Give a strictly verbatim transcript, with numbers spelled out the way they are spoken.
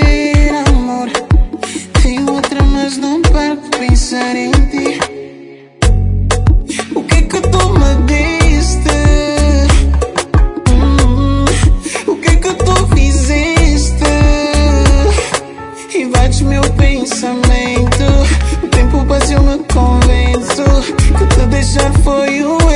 dizer, amor. Tenho outra, mas não paro de pensar em ti. O que é que tu me diste? Hum, o que é que tu fizeste? Invades meu pensamento. O tempo passa e eu me convenço que te deixar foi o